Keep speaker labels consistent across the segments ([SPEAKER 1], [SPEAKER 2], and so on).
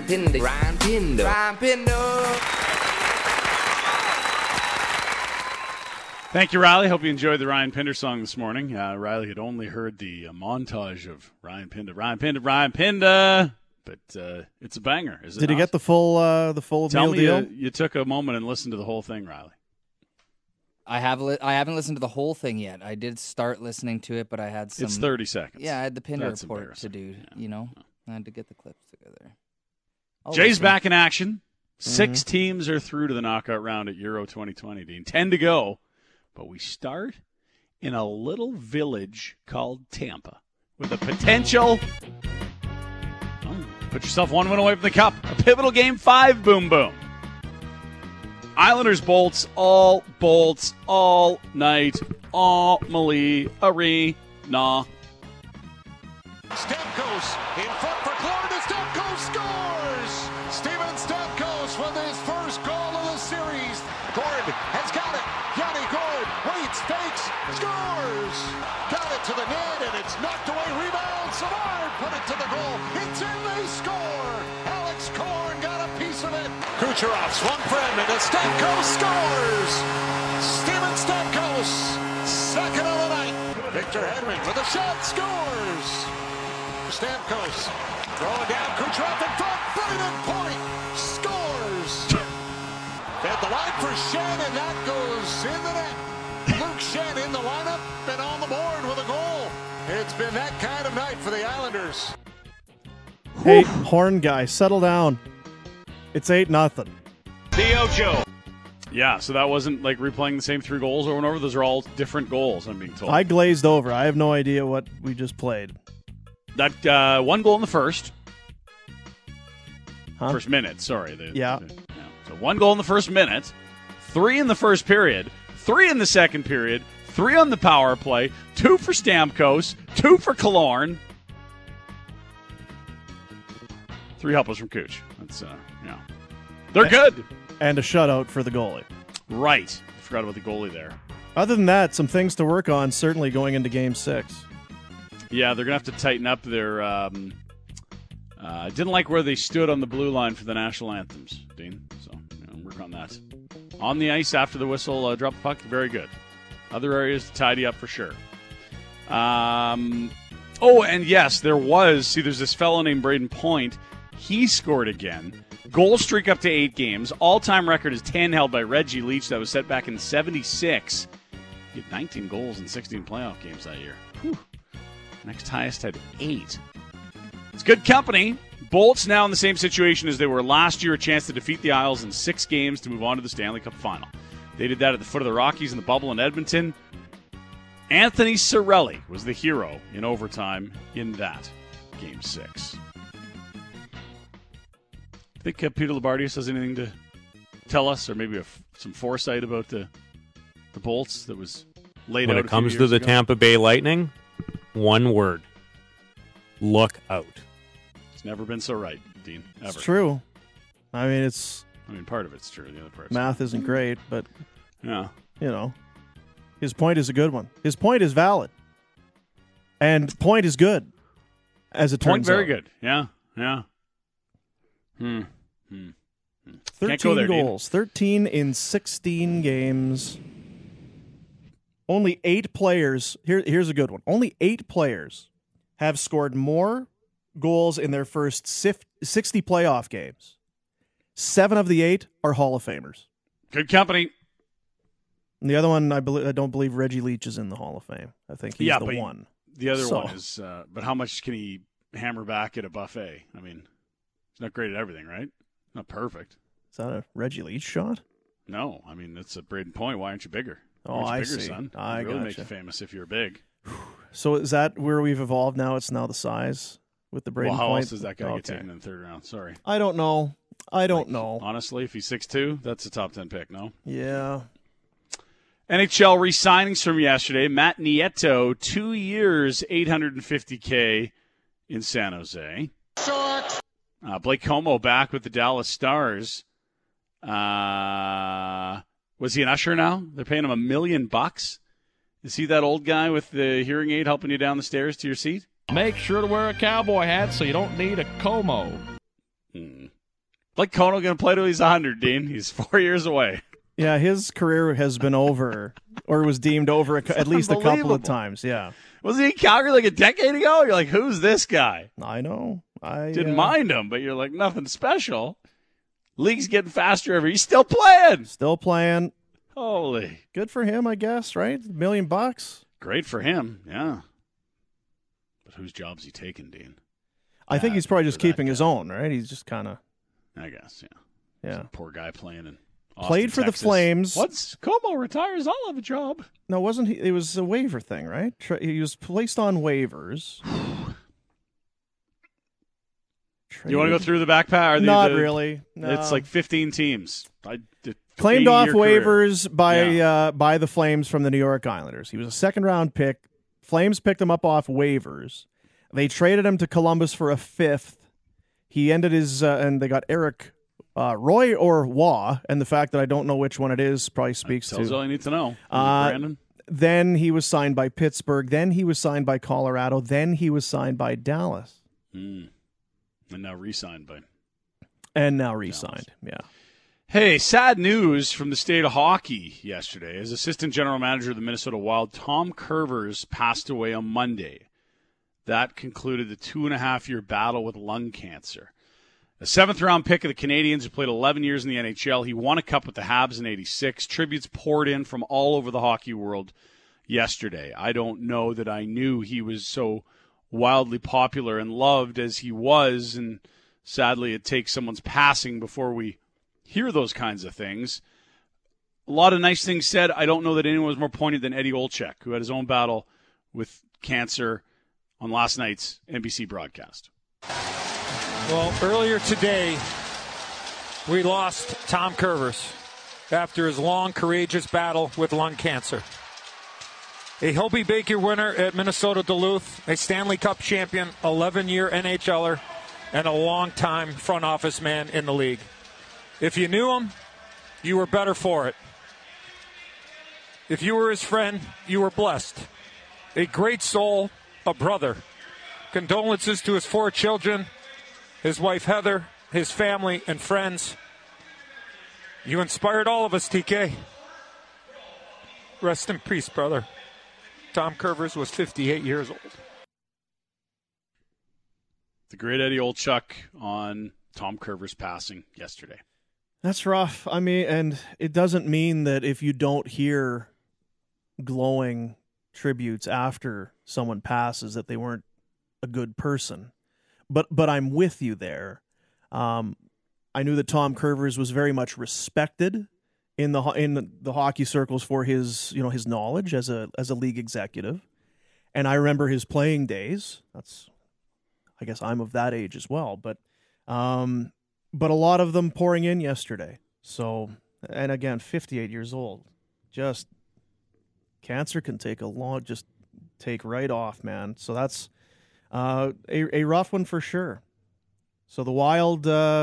[SPEAKER 1] Pinder. Ryan Pinder. Ryan Pinder.
[SPEAKER 2] Thank you, Riley. Hope you enjoyed the Ryan Pinder song this morning. Riley had only heard the montage of Ryan Pinder. But it's a banger, is it
[SPEAKER 3] Did
[SPEAKER 2] not?
[SPEAKER 3] he get the full
[SPEAKER 2] Tell
[SPEAKER 3] meal
[SPEAKER 2] me
[SPEAKER 3] deal?
[SPEAKER 2] you took a moment and listened to the whole thing, Riley.
[SPEAKER 4] I haven't listened to the whole thing yet. I did start listening to it, but I had some.
[SPEAKER 2] It's 30 seconds.
[SPEAKER 4] Yeah, I had the Pinder
[SPEAKER 2] That's
[SPEAKER 4] report to do.
[SPEAKER 2] Yeah.
[SPEAKER 4] I had to get the clips together.
[SPEAKER 2] Jay's back in action. 6 teams are through to the knockout round at Euro 2020, Dean. 10 to go. But we start in a little village called Tampa with a potential. Put yourself one win away from the cup. A pivotal game 5, boom, boom. Islanders bolts all night. Amalie Arena.
[SPEAKER 5] Stamkos in front for Florida. Stamkos scores! Steven Stamkos with his first goal of the series. Gord has got it. Yanni Gord waits, fakes, scores! Got it to the net, and it's knocked away. Rebound. Savard put it to the goal. It's in, they score! Alex Korn got a piece of it. Kucherov swung for Edmonton. Stamkos scores! Steven Stamkos, second of the night. Victor Hedman with a shot, scores! Stamkos throwing down, Kucherov in front, Brayden Point scores! At the line for Shen, and that goes in the net. Luke Shen in the lineup and on the board with a goal. It's been that kind of night for the Islanders.
[SPEAKER 3] Hey, horn guy, settle down. It's 8-0.
[SPEAKER 5] Ocho.
[SPEAKER 2] Yeah, so that wasn't like replaying the same 3 goals over and over. Those are all different goals, I'm being told.
[SPEAKER 3] I glazed over. I have no idea what we just played.
[SPEAKER 2] That 1 goal in the first.
[SPEAKER 3] Huh?
[SPEAKER 2] First minute, sorry.
[SPEAKER 3] Yeah.
[SPEAKER 2] So 1 goal in the first minute, 3 in the first period, 3 in the second period, 3 on the power play, 2 for Stamkos, 2 for Killorn. 3 helpers from Cooch. That's, They're good.
[SPEAKER 3] And a shutout for the goalie.
[SPEAKER 2] Right. Forgot about the goalie there.
[SPEAKER 3] Other than that, some things to work on, certainly going into Game 6.
[SPEAKER 2] Yeah, they're going to have to tighten up their... didn't like where they stood on the blue line for the national anthems, Dean. So, work on that. On the ice after the whistle, drop the puck, very good. Other areas to tidy up for sure. And yes, there's this fellow named Brayden Point. He scored again. Goal streak up to 8 games. All-time record is 10 held by Reggie Leach. That was set back in 76. He had 19 goals in 16 playoff games that year. Whew. Next highest had 8. It's good company. Bolts now in the same situation as they were last year, a chance to defeat the Isles in 6 games to move on to the Stanley Cup final. They did that at the foot of the Rockies in the bubble in Edmonton. Anthony Cirelli was the hero in overtime in that Game 6. Think Peter Labardius has anything to tell us, or maybe some foresight about the Bolts that was laid out
[SPEAKER 6] when it comes to the Tampa Bay Lightning? One word: look out.
[SPEAKER 2] It's never been so right, Dean. Ever.
[SPEAKER 3] It's true. I mean,
[SPEAKER 2] part of it's true. The other part.
[SPEAKER 3] Math isn't great, but
[SPEAKER 2] yeah,
[SPEAKER 3] his point is a good one. His point is valid, and point is good. As it turns
[SPEAKER 2] point, very
[SPEAKER 3] out.
[SPEAKER 2] good. Yeah.
[SPEAKER 3] 13 goals, 13 in 16 games. Only 8 players. Here's a good one. Only 8 players have scored more goals in their first 60 playoff games. 7 of the 8 are Hall of Famers.
[SPEAKER 2] Good company.
[SPEAKER 3] And the other one, I don't believe Reggie Leach is in the Hall of Fame. I think he's the one.
[SPEAKER 2] The other one is, but how much can he hammer back at a buffet? I mean, he's not great at everything, right? Not perfect.
[SPEAKER 3] Is that a Reggie Leach shot?
[SPEAKER 2] No, I mean, it's a Brayden Point. Why aren't you bigger?
[SPEAKER 3] Oh, I
[SPEAKER 2] bigger,
[SPEAKER 3] see.
[SPEAKER 2] Son.
[SPEAKER 3] I
[SPEAKER 2] really
[SPEAKER 3] gotcha.
[SPEAKER 2] make you famous if you're big.
[SPEAKER 3] So is that where we've evolved now? It's now the size with the Brayden Point?
[SPEAKER 2] Well, how else does that guy get taken in the 3rd round? Sorry.
[SPEAKER 3] I don't know.
[SPEAKER 2] Honestly, if he's 6'2", that's a top 10 pick, no?
[SPEAKER 3] Yeah.
[SPEAKER 2] NHL re-signings from yesterday. Matt Nieto, 2 years, $850K in San Jose.
[SPEAKER 5] Short.
[SPEAKER 2] Blake Comeau back with the Dallas Stars. Was he an usher now? They're paying him $1 million. Is he that old guy with the hearing aid helping you down the stairs to your seat?
[SPEAKER 7] Make sure to wear a cowboy hat so you don't need a Como.
[SPEAKER 2] Blake Kono going to play till he's 100, Dean. He's 4 years away.
[SPEAKER 3] Yeah, his career has been over, or was deemed over at least a couple of
[SPEAKER 2] unbelievable.
[SPEAKER 3] times. Yeah.
[SPEAKER 2] Wasn't he in Calgary like a decade ago? You're like, who's this guy?
[SPEAKER 3] I know. I
[SPEAKER 2] Didn't mind him, but you're like, nothing special. League's getting faster every. He's still playing.
[SPEAKER 3] Still playing.
[SPEAKER 2] Holy.
[SPEAKER 3] Good for him, I guess, right? $1 million.
[SPEAKER 2] Great for him, yeah. But whose job's he taking, Dean?
[SPEAKER 3] I think he's probably just keeping his own, right? He's just kind of.
[SPEAKER 2] I guess, yeah.
[SPEAKER 3] Yeah.
[SPEAKER 2] Some poor guy playing in Austin,
[SPEAKER 3] Played for
[SPEAKER 2] Texas.
[SPEAKER 3] the Flames.
[SPEAKER 2] Once Como retires, I'll have a job.
[SPEAKER 3] No, wasn't he? It was a waiver thing, right? He was placed on waivers.
[SPEAKER 2] You want to go through the back pack?
[SPEAKER 3] Not really. No.
[SPEAKER 2] It's like 15 teams.
[SPEAKER 3] Claimed off
[SPEAKER 2] 80-year
[SPEAKER 3] waivers
[SPEAKER 2] career.
[SPEAKER 3] by the Flames from the New York Islanders. He was a second-round pick. Flames picked him up off waivers. They traded him to Columbus for a fifth. He ended his and they got Eric Roy or Waugh, and the fact that I don't know which one it is probably speaks
[SPEAKER 2] Tells
[SPEAKER 3] to.
[SPEAKER 2] all you need to know. Brandon.
[SPEAKER 3] Then he was signed by Pittsburgh. Then he was signed by Colorado. Then he was signed by Dallas.
[SPEAKER 2] And now re-signed by.
[SPEAKER 3] And now re-signed. Yeah.
[SPEAKER 2] Hey, sad news from the state of hockey yesterday. As assistant general manager of the Minnesota Wild, Tom Kurvers passed away on Monday. That concluded the 2.5-year battle with lung cancer. A 7th-round pick of the Canadiens who played 11 years in the NHL. He won a cup with the Habs in '86. Tributes poured in from all over the hockey world yesterday. I don't know that I knew he was so wildly popular and loved as he was, and sadly it takes someone's passing before we hear those kinds of things. A lot of nice things said. I don't know that anyone was more poignant than Eddie Olczyk, who had his own battle with cancer on last night's NBC broadcast.
[SPEAKER 7] Well, earlier today, we lost Tom Kurvers after his long, courageous battle with lung cancer. A Hobey Baker winner at Minnesota Duluth, a Stanley Cup champion, 11-year NHLer, and a long-time front office man in the league. If you knew him, you were better for it. If you were his friend, you were blessed. A great soul, a brother. Condolences to his 4 children, his wife Heather, his family, and friends. You inspired all of us, TK. Rest in peace, brother. Tom Kurvers was 58 years old.
[SPEAKER 2] The great Eddie Olczyk on Tom Kurvers passing yesterday.
[SPEAKER 3] That's rough. I mean, and it doesn't mean that if you don't hear glowing tributes after someone passes that they weren't a good person. But I'm with you there. I knew that Tom Kurvers was very much respected in the hockey circles for his his knowledge as a league executive, and I remember his playing days. I guess I'm of that age as well, but a lot of them pouring in yesterday. So, and again, 58 years old, just cancer can take take right off, man. So that's a rough one for sure. So the Wild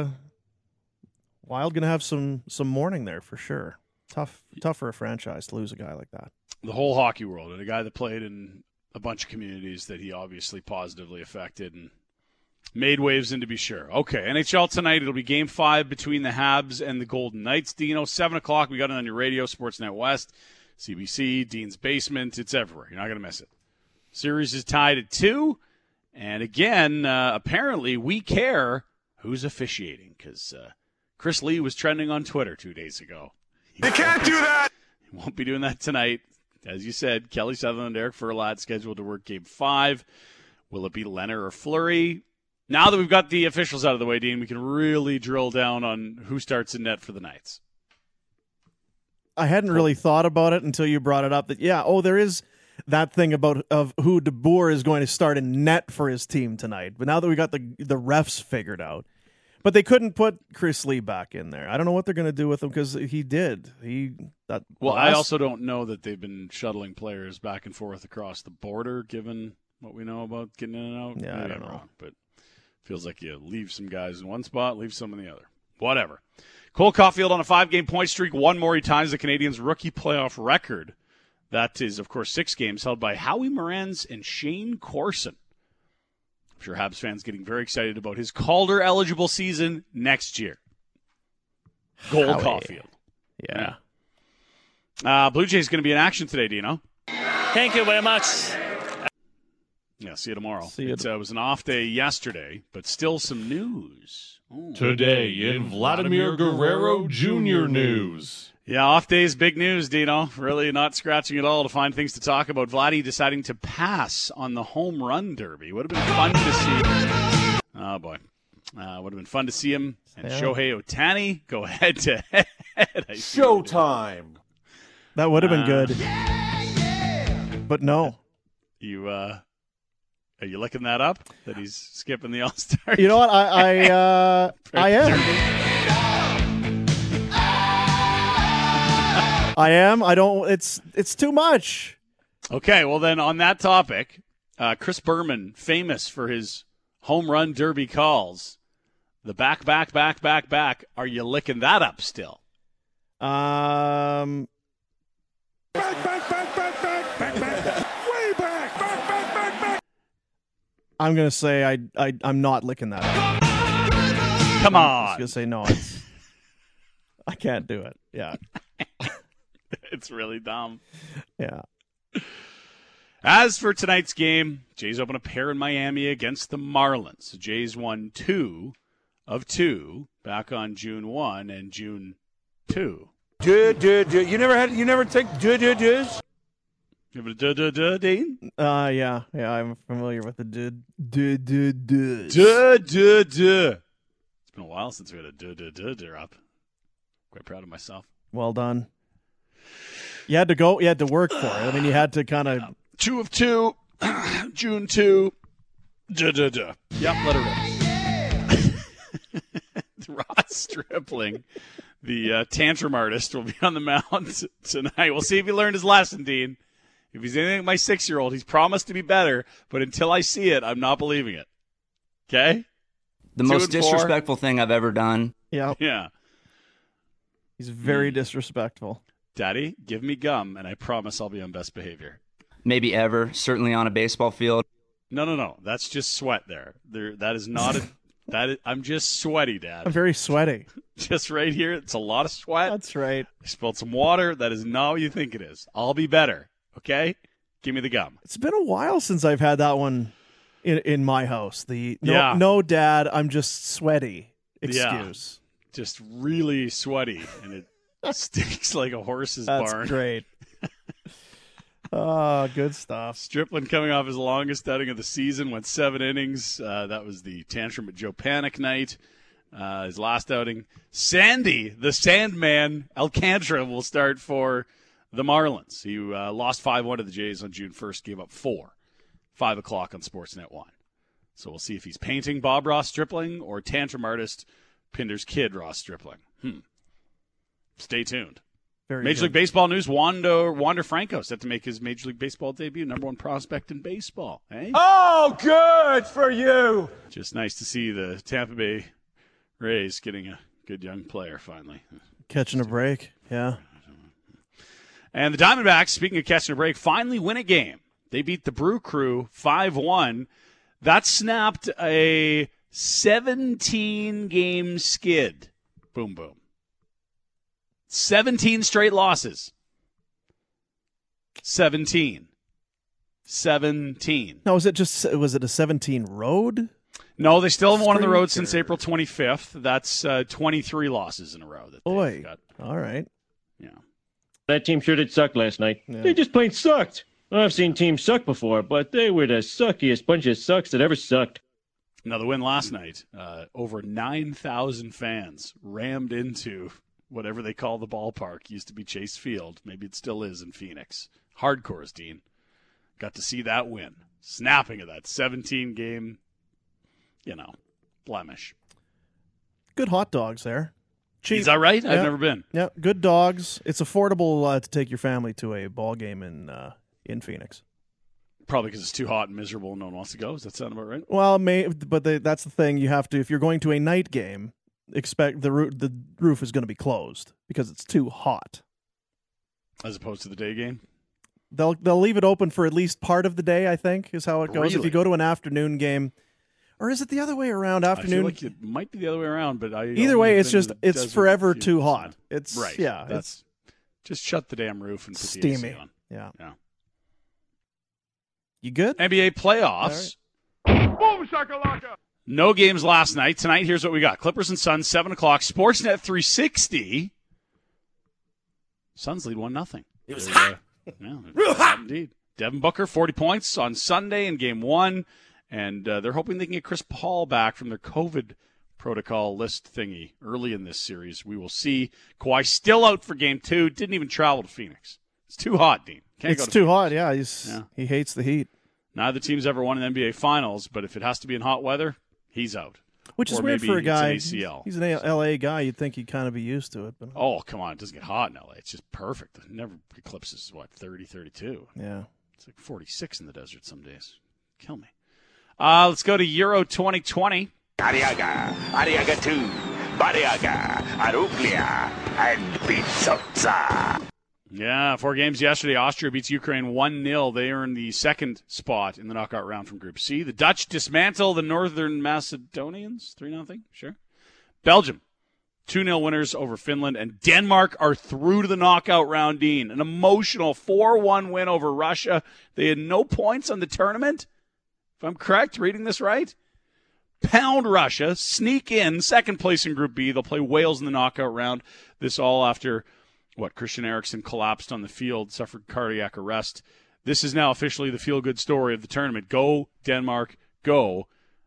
[SPEAKER 3] gonna have some mourning there for sure. Tough for a franchise to lose a guy like that.
[SPEAKER 2] The whole hockey world, and a guy that played in a bunch of communities that he obviously positively affected and made waves in, to be sure. Okay, NHL tonight, it'll be Game 5 between the Habs and the Golden Knights. Dino, 7 o'clock, we got it on your radio, Sportsnet West, CBC, Dean's Basement, it's everywhere. You're not going to miss it. Series is tied at 2, and again, apparently we care who's officiating, because Chris Lee was trending on Twitter 2 days ago.
[SPEAKER 5] You can't do that!
[SPEAKER 2] He won't be doing that tonight. As you said, Kelly Sutherland and Eric Furlat scheduled to work Game 5. Will it be Leonard or Fleury? Now that we've got the officials out of the way, Dean, we can really drill down on who starts in net for the Knights.
[SPEAKER 3] I hadn't really thought about it until you brought it up. That there is that thing of who DeBoer is going to start in net for his team tonight. But now that we got the refs figured out, but they couldn't put Chris Lee back in there. I don't know what they're going to do with him because he did.
[SPEAKER 2] I also don't know that they've been shuttling players back and forth across the border, given what we know about getting in and out.
[SPEAKER 3] Yeah, I don't know.
[SPEAKER 2] Wrong, but feels like you leave some guys in one spot, leave some in the other. Whatever. Cole Caulfield on a 5-game point streak, one more. He ties the Canadiens' rookie playoff record. That is, of course, 6 games held by Howie Morenz and Shane Corson. I'm sure Habs fans getting very excited about his Calder-eligible season next year. Cole
[SPEAKER 3] Howie.
[SPEAKER 2] Caulfield.
[SPEAKER 3] Yeah.
[SPEAKER 2] Blue Jays going to be in action today, Dino.
[SPEAKER 8] Thank you very much.
[SPEAKER 2] Yeah, see you tomorrow.
[SPEAKER 3] See you
[SPEAKER 2] It was an off day yesterday, but still some news.
[SPEAKER 9] Today in Vladimir Guerrero Jr. news.
[SPEAKER 2] Yeah, off day is big news, Dino. Really not scratching at all to find things to talk about. Vladdy deciding to pass on the home run derby. Would have been fun to see. Oh, boy. Would have been fun to see him and Shohei Ohtani go head to head.
[SPEAKER 5] Showtime.
[SPEAKER 3] That would have been good. But no.
[SPEAKER 2] Are you looking that up? That he's skipping the All-Star?
[SPEAKER 3] You know what? I am. I am. I don't. It's too much.
[SPEAKER 2] Okay, well then on that topic, Chris Berman, famous for his home run derby calls, the back. Are you licking that up still?
[SPEAKER 5] Back. Way back.
[SPEAKER 3] I'm gonna say I'm not licking that up.
[SPEAKER 2] Come
[SPEAKER 3] I'm
[SPEAKER 2] on.
[SPEAKER 3] just gonna say no. I can't do it. Yeah.
[SPEAKER 2] It's really dumb.
[SPEAKER 3] Yeah.
[SPEAKER 2] As for tonight's game, Jays open a pair in Miami against the Marlins. The Jays won 2 of 2 back on June 1 and June 2.
[SPEAKER 5] You never take duh-duh-duhs?
[SPEAKER 2] You have a duh, Dean?
[SPEAKER 3] Yeah. I'm familiar with the duh.
[SPEAKER 2] Duh. It's been a while since we had a duh drop. Quite proud of myself.
[SPEAKER 3] Well done. You had to work for it. I mean, you had to kind of
[SPEAKER 2] 2 of 2, June 2, duh. Yep, let it rip. Ross Stripling, the tantrum artist, will be on the mound tonight. We'll see if he learned his lesson, Dean. If he's anything like my 6-year-old, he's promised to be better, but until I see it, I'm not believing it. Okay?
[SPEAKER 10] The most disrespectful thing I've ever done.
[SPEAKER 2] Yeah.
[SPEAKER 3] He's very disrespectful.
[SPEAKER 2] Daddy, give me gum, and I promise I'll be on best behavior.
[SPEAKER 10] Maybe ever, certainly on a baseball field.
[SPEAKER 2] No. That's just sweat there. That is not I'm just sweaty, Dad.
[SPEAKER 3] I'm very sweaty.
[SPEAKER 2] Just right here, it's a lot of sweat.
[SPEAKER 3] That's right.
[SPEAKER 2] I spilled some water. That is not what you think it is. I'll be better, okay? Give me the gum.
[SPEAKER 3] It's been a while since I've had that one in my house. No, Dad, I'm just sweaty excuse.
[SPEAKER 2] Yeah, just really sweaty, and it stinks like a horse's
[SPEAKER 3] barn.
[SPEAKER 2] That's
[SPEAKER 3] great. Oh, good stuff.
[SPEAKER 2] Stripling coming off his longest outing of the season, went 7 innings. That was the tantrum at Joe Panic night. His last outing. Sandy, the Sandman, Alcantara will start for the Marlins. He lost 5-1 to the Jays on June 1st, gave up 4. 5 o'clock on Sportsnet 1. So we'll see if he's painting Bob Ross Stripling or tantrum artist Pinder's kid Ross Stripling. Stay tuned. Major League Baseball news, Wander Franco set to make his Major League Baseball debut, number 1 prospect in baseball. Hey?
[SPEAKER 5] Oh, good for you.
[SPEAKER 2] Just nice to see the Tampa Bay Rays getting a good young player finally.
[SPEAKER 3] Catching a break, yeah.
[SPEAKER 2] And the Diamondbacks, speaking of catching a break, finally win a game. They beat the Brew Crew 5-1. That snapped a 17-game skid. Boom, boom. 17 straight losses. 17.
[SPEAKER 3] Now, was it a 17 road?
[SPEAKER 2] No, they still haven't won on the road since April 25th. That's 23 losses in a row.
[SPEAKER 3] Boy, all right.
[SPEAKER 2] Yeah.
[SPEAKER 8] That team sure did suck last night. Yeah. They just plain sucked. I've seen teams suck before, but they were the suckiest bunch of sucks that ever sucked.
[SPEAKER 2] Now, the win last night, over 9,000 fans rammed into whatever they call the ballpark. Used to be Chase Field. Maybe it still is in Phoenix. Hardcores, Dean. Got to see that win. Snapping of that 17-game, blemish.
[SPEAKER 3] Good hot dogs there. Cheap.
[SPEAKER 2] Is that right?
[SPEAKER 3] Yeah.
[SPEAKER 2] I've never been.
[SPEAKER 3] Yeah, good dogs. It's affordable to take your family to a ball game in Phoenix.
[SPEAKER 2] Probably because it's too hot and miserable and no one wants to go. Does that sound about right?
[SPEAKER 3] Well, that's the thing. You have to, if you're going to a night game, expect the roof is going to be closed because it's too hot.
[SPEAKER 2] As opposed to the day game?
[SPEAKER 3] They'll leave it open for at least part of the day, I think, is how it goes.
[SPEAKER 2] Really?
[SPEAKER 3] If you go to an afternoon game, Or is it the other way around?
[SPEAKER 2] I
[SPEAKER 3] Afternoon.
[SPEAKER 2] feel like it might be the other way around, but
[SPEAKER 3] either way, it's forever too hot. It's
[SPEAKER 2] right.
[SPEAKER 3] Yeah,
[SPEAKER 2] That's just shut the damn roof and put
[SPEAKER 3] steamy.
[SPEAKER 2] the AC on.
[SPEAKER 3] Yeah.
[SPEAKER 2] Yeah.
[SPEAKER 3] You good?
[SPEAKER 2] NBA playoffs.
[SPEAKER 5] Boom shakalaka.
[SPEAKER 2] No games last night. Tonight, here's what we got: Clippers and Suns, 7 o'clock. Sportsnet 360. Suns lead 1-0.
[SPEAKER 3] It was hot.
[SPEAKER 2] Real hot indeed. Devin Booker, 40 points on Sunday in Game 1. And they're hoping they can get Chris Paul back from their COVID protocol list thingy early in this series. We will see. Kawhi still out for Game 2. Didn't even travel to Phoenix. It's too hot, Dean.
[SPEAKER 3] It's too hot, yeah. He hates the heat.
[SPEAKER 2] Neither team's ever won an NBA Finals, but if it has to be in hot weather, he's out.
[SPEAKER 3] Which is
[SPEAKER 2] or
[SPEAKER 3] weird
[SPEAKER 2] maybe
[SPEAKER 3] for a guy.
[SPEAKER 2] It's an ACL.
[SPEAKER 3] He's an LA guy. You'd think he'd kind of be used to it. But
[SPEAKER 2] oh, come on. It doesn't get hot in LA. It's just perfect. It never eclipses, 30, 32.
[SPEAKER 3] Yeah.
[SPEAKER 2] It's like 46 in the desert some days. Kill me. Let's go to Euro 2020.
[SPEAKER 5] Ariaga, Ariagato, Bariaga, Aruglia, and Pizzozza.
[SPEAKER 2] Yeah, 4 games yesterday. Austria beats Ukraine 1-0. They earn the second spot in the knockout round from Group C. The Dutch dismantle the Northern Macedonians 3-0. Sure. Belgium, 2-0 winners over Finland. And Denmark are through to the knockout round, Dean. An emotional 4-1 win over Russia. They had no points on the tournament, if I'm correct, reading this right. Pound Russia, sneak in, second place in Group B. They'll play Wales in the knockout round. This all after... Christian Eriksen collapsed on the field, suffered cardiac arrest. This is now officially the feel-good story of the tournament. Go, Denmark, go.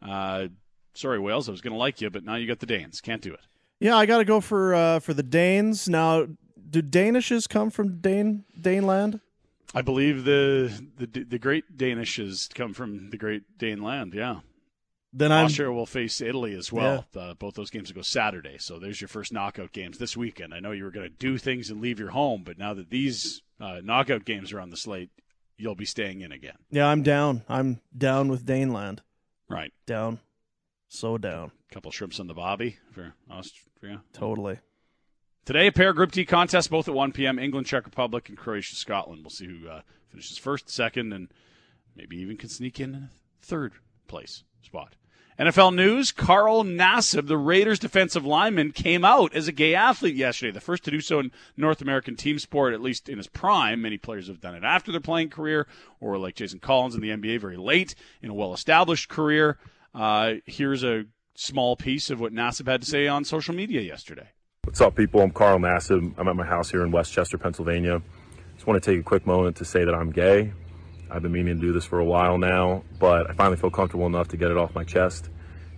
[SPEAKER 2] Sorry, Wales, I was going to like you, but now you got the Danes. Can't do it.
[SPEAKER 3] Yeah, I got to go for the Danes. Now, do Danishes come from Daneland?
[SPEAKER 2] I believe the great Danishes come from the great Daneland, yeah.
[SPEAKER 3] Then
[SPEAKER 2] Austria will face Italy as well. Yeah. Both those games will go Saturday, so there's your first knockout games this weekend. I know you were going to do things and leave your home, but now that these knockout games are on the slate, you'll be staying in again.
[SPEAKER 3] Yeah, I'm down. I'm down with Daneland.
[SPEAKER 2] Right.
[SPEAKER 3] Down. So down.
[SPEAKER 2] A couple shrimps on the bobby for Austria.
[SPEAKER 3] Totally.
[SPEAKER 2] Today, a pair of Group D contests, both at 1 p.m., England, Czech Republic, and Croatia, Scotland. We'll see who finishes first, second, and maybe even can sneak in a third place spot. NFL news, Carl Nassib, the Raiders defensive lineman, came out as a gay athlete yesterday, the first to do so in North American team sport, at least in his prime. Many players have done it after their playing career, or like Jason Collins in the NBA, very late in a well-established career. Here's a small piece of what Nassib had to say on social media yesterday.
[SPEAKER 11] What's up, people? I'm Carl Nassib. I'm at my house here in Westchester, Pennsylvania. Just want to take a quick moment to say that I'm gay. I've been meaning to do this for a while now, but I finally feel comfortable enough to get it off my chest.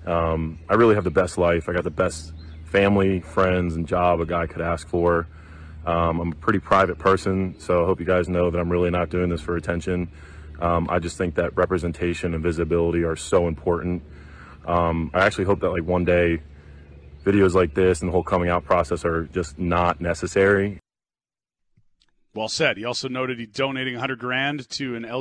[SPEAKER 11] I really have the best life. I got the best family, friends, and job a guy could ask for. I'm a pretty private person, so I hope you guys know that I'm really not doing this for attention. I just think that representation and visibility are so important. I actually hope that one day videos like this and the whole coming out process are just not necessary.
[SPEAKER 2] Well said. He also noted he's donating $100,000 to an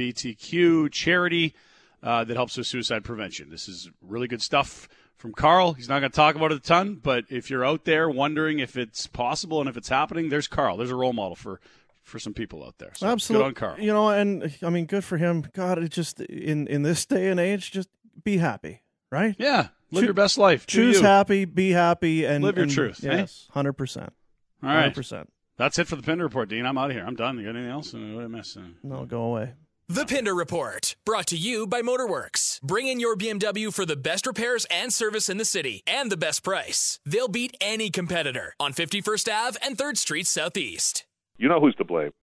[SPEAKER 2] LGBTQ charity that helps with suicide prevention. This is really good stuff from Carl. He's not going to talk about it a ton, but if you're out there wondering if it's possible and if it's happening, there's Carl. There's a role model for some people out there. So
[SPEAKER 3] absolutely.
[SPEAKER 2] Good on Carl.
[SPEAKER 3] You know, and I mean, good for him. God, it just in this day and age, just be happy, right?
[SPEAKER 2] Yeah, live your best life.
[SPEAKER 3] Choose happy, be happy, and
[SPEAKER 2] live your truth.
[SPEAKER 3] Yes, 100%.
[SPEAKER 2] All right,
[SPEAKER 3] 100%.
[SPEAKER 2] That's it for the Pinder Report, Dean. I'm out of here. I'm done. You got anything else? What did I miss?
[SPEAKER 3] No, go away.
[SPEAKER 12] The Pinder Report, brought to you by Motorworks. Bring in your BMW for the best repairs and service in the city and the best price. They'll beat any competitor on 51st Ave and 3rd Street Southeast.
[SPEAKER 13] You know who's to blame.